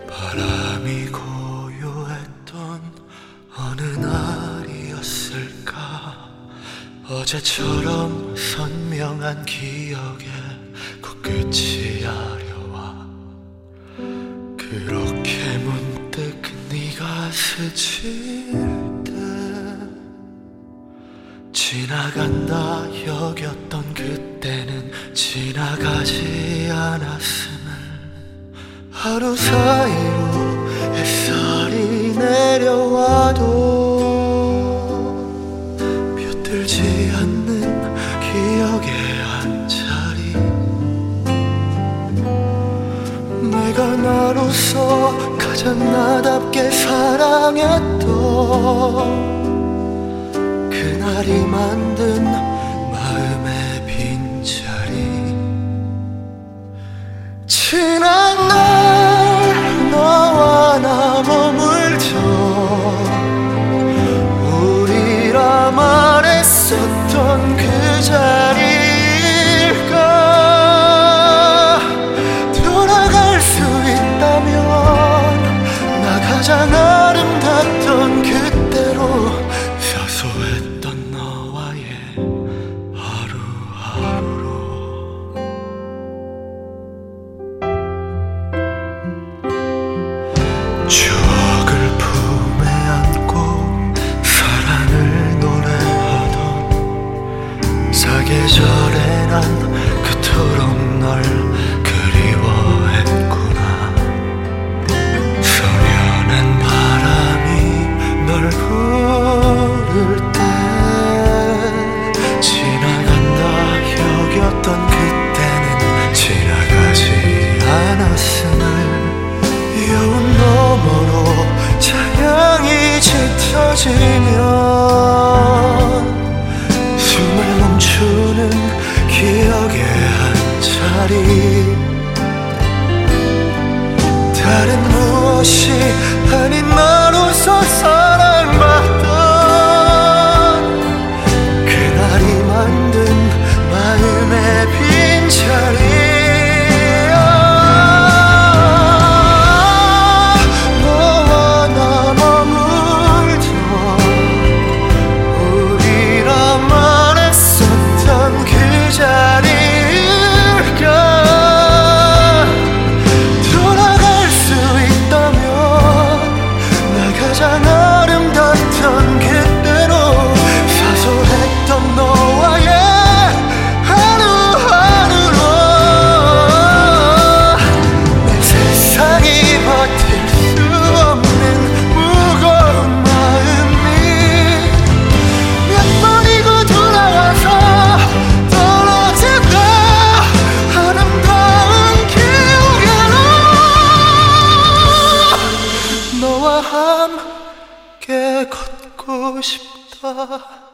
바람이 고요했던 어느 날이었을까. 어제처럼 선명한 기억에 코끝이 아려와. 그렇게 문득 네가 스칠 때 지나간다 여겼던 그때는 지나가지 않았음을. 하루 사이로 햇살이 내려와도 볕들지 않는 기억의 한 자리. 내가 나로서 가장 나답게 사랑했던 그날이 만든 마음의 빈자리. 지난 날 너와 나 머물던 우리라 말했었던 그 자리일까. 돌아갈 수 있다면 나 가장 아름답던 그때로 사소했던 너와의 하루하루로. 추억을 품에 안고 사랑을 노래하던 사계절에 난 그토록 널 그리워했구나. 선연한 바람이 널 부를 때 지나간다 여겼던 그때는 지나가지 않았음을. 여운 너머로 차량이 짙어지면 숨을 멈추는 기억의 한 자리. 다른 무엇이 아닌 나로서 사랑받던 그날이 만든 마음의 빈자리. 함께 걷고 싶다.